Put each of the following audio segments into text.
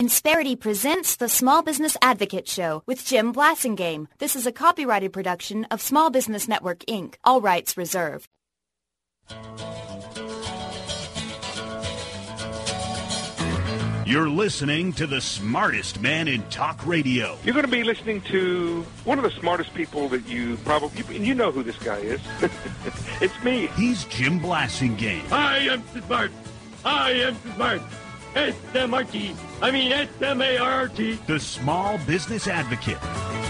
Insperity presents the Small Business Advocate Show with Jim Blasingame. This is a copyrighted production of Small Business Network, Inc. All rights reserved. You're listening to the smartest man in talk radio. You're going to be listening to one of the smartest people that you know who this guy is. It's me. He's Jim Blasingame. I am smart. I am smart. S-M-R-T. I mean S-M-A-R-T. The Small Business Advocate.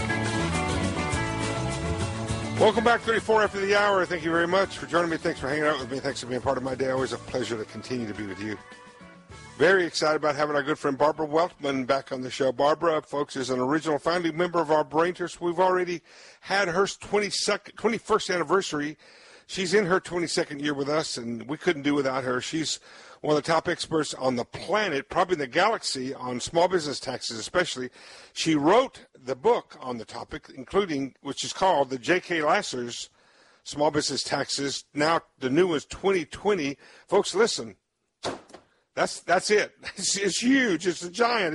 Welcome back, 34 after the hour. Thank you very much for joining me. Thanks for hanging out with me. Thanks for being part of my day. Always a pleasure to continue to be with you. Very excited about having our good friend Barbara Weltman back on the show. Barbara, folks, is an original founding member of our Brain Trust. We've already had her 21st anniversary. She's in her 22nd year with us, and we couldn't do without her. She's one of the top experts on the planet, probably in the galaxy, on small business taxes especially. She wrote the book on the topic, including, which is called the J.K. Lasser's Small Business Taxes. Now the new one's 2020. Folks, listen. That's it. It's huge. It's a giant.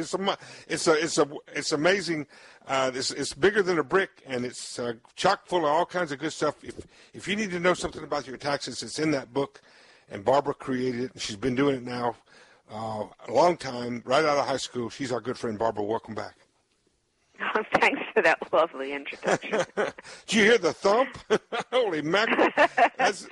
It's amazing. It's bigger than a brick, and it's chock full of all kinds of good stuff. If you need to know something about your taxes, it's in that book. And Barbara created it, and she's been doing it now a long time, right out of high school. She's our good friend, Barbara. Welcome back. Oh, thanks for that lovely introduction. Did you hear the thump? Holy mackerel! This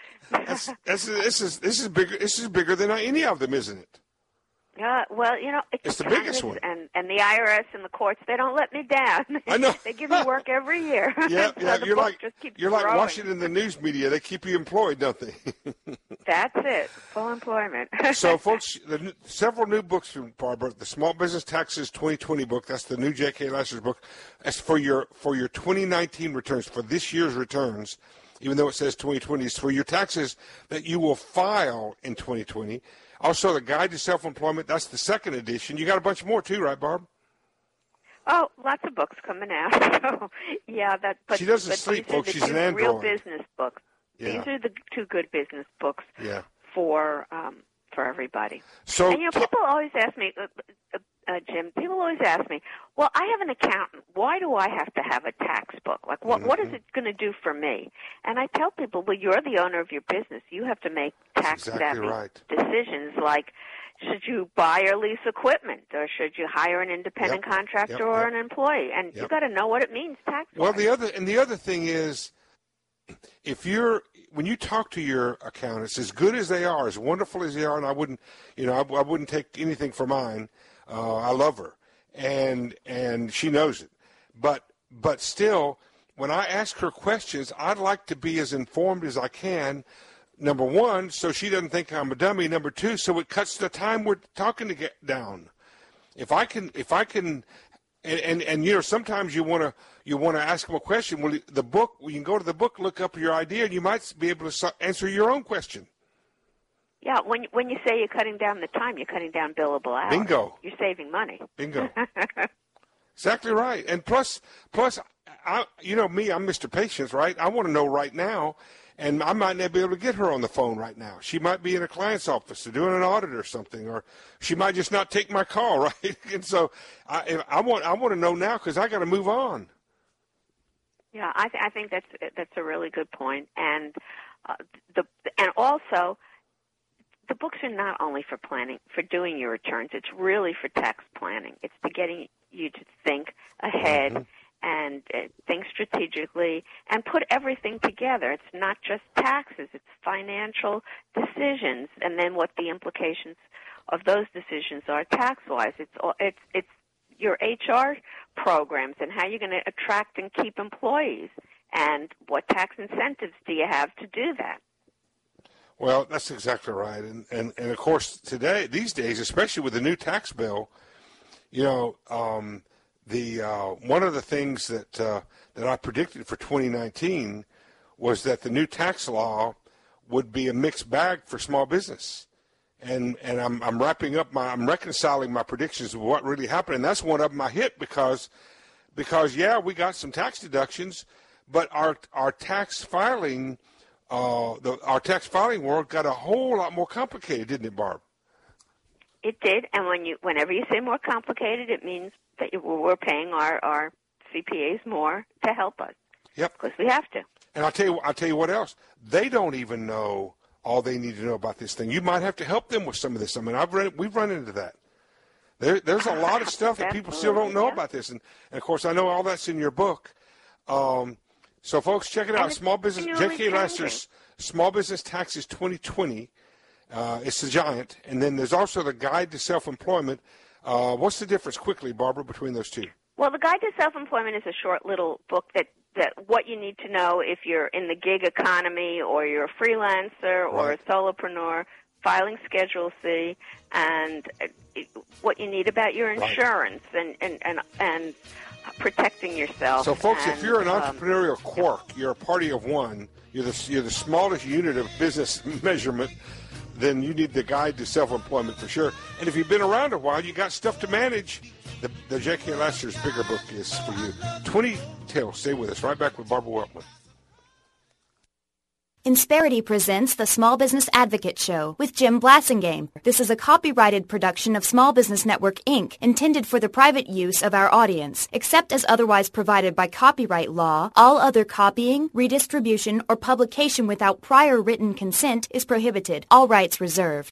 is bigger. This is bigger than any of them, isn't it? Well, you know, it's the biggest one. And the IRS and the courts, they don't let me down. I know. They give me work every year. Yeah, so you're like growing. Washington, the news media. They keep you employed, don't they? That's it. Full employment. So, folks, several new books from Barbara. The Small Business Taxes 2020 book. That's the new J.K. Lasser's book. That's for your 2019 returns, for this year's returns. Even though it says 2020, it's for your taxes that you will file in 2020. Also, the Guide to Self-Employment, that's the second edition. You got a bunch more, too, right, Barb? Oh, lots of books coming out. So, yeah, she doesn't sleep, folks. She's an android. Real business books. Yeah. These are the two good business books for everybody. So, and, people always ask me, Jim, people always ask me, well, I have an accountant. Why do I have to have a tax book? Like, what is it going to do for me? And I tell people, well, you're the owner of your business. You have to make tax-savvy decisions like, should you buy or lease equipment, or should you hire an independent contractor or an employee? And you've got to know what it means tax-wise. Well, the other thing is, when you talk to your accountants, as good as they are, as wonderful as they are, and I wouldn't take anything for mine. I love her, and she knows it. But still, when I ask her questions, I'd like to be as informed as I can. Number one, so she doesn't think I'm a dummy. Number two, so it cuts the time we're talking to get down. If I can, and sometimes you want to ask them a question. Well, the book, you can go to the book, look up your idea, and you might be able to answer your own question. Yeah, when you say you're cutting down the time, you're cutting down billable hours. Bingo. You're saving money. Bingo. Exactly right. And plus, you know me, I'm Mr. Patience, right? I want to know right now, and I might not be able to get her on the phone right now. She might be in a client's office or doing an audit or something, or she might just not take my call, right? And so I want to know now because I got to move on. Yeah, I think that's a really good point, and also. The books are not only for planning, for doing your returns. It's really for tax planning. It's to getting you to think ahead and think strategically and put everything together. It's not just taxes. It's financial decisions and then what the implications of those decisions are tax-wise. It's your HR programs and how you're going to attract and keep employees and what tax incentives do you have to do that. Well, that's exactly right, and of course these days, especially with the new tax bill, one of the things that I predicted for 2019 was that the new tax law would be a mixed bag for small business, and I'm I'm reconciling my predictions of what really happened, and that's one of them I hit because we got some tax deductions, but our tax filing. Our tax filing world got a whole lot more complicated, didn't it, Barb? It did, and whenever you say more complicated, it means that we're paying our CPAs more to help us. Yep. Because we have to. And I'll tell you what else. They don't even know all they need to know about this thing. You might have to help them with some of this. I mean, we've run into that. There's a lot of stuff that people still don't know about this, and of course, I know all that's in your book. So, folks, check it out. Small Business, J.K. Laster's Small Business Taxes 2020. It's the giant, and then there's also the Guide to Self-Employment. What's the difference, quickly, Barbara, between those two? Well, the Guide to Self-Employment is a short little book that what you need to know if you're in the gig economy or you're a freelancer or a solopreneur, filing Schedule C, and what you need about your insurance and protecting yourself. So, folks, if you're an entrepreneurial quark, you're a party of one, you're the smallest unit of business measurement, then you need the Guide to Self-Employment for sure. And if you've been around a while, you got stuff to manage, the J.K. Laster's bigger book is for you. 20 Tales. Stay with us. Right back with Barbara Weltman. Insperity presents the Small Business Advocate Show with Jim Blasingame. This is a copyrighted production of Small Business Network, Inc., intended for the private use of our audience. Except as otherwise provided by copyright law, all other copying, redistribution, or publication without prior written consent is prohibited. All rights reserved.